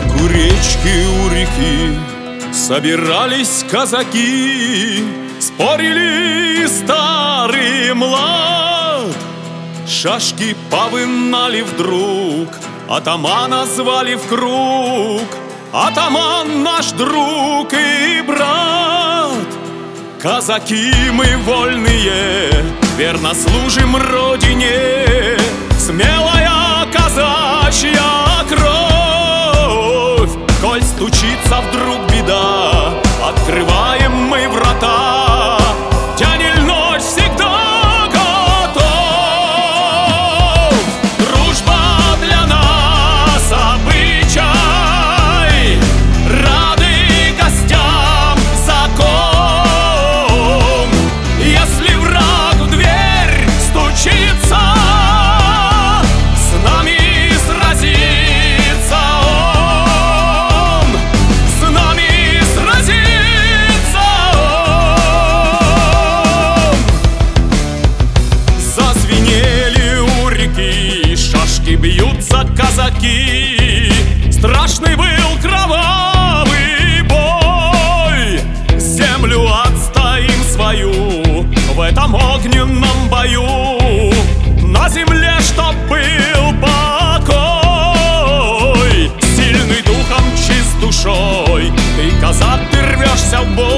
Как у речки, у реки собирались казаки, спорили старый и млад. Шашки повынали вдруг, атамана звали в круг. Атаман наш друг и брат. Казаки мы вольные, верно служим родине. Смелая казачья кровь. Коль стучится вдруг беда, открываем мы врата. День или ночь всегда готов. Дружба для нас обычай, рады гостям закон. Если враг в дверь стучится, с нами сразится он. С нами сразится он. Зазвенели у реки, шашки бьются казаки. Страшный был кровавый бой. Землю отстоим свою в этом огненном бою. На земле чтоб был покой. Сильный духом, чист душой, ты, казак, ты рвешься в бой.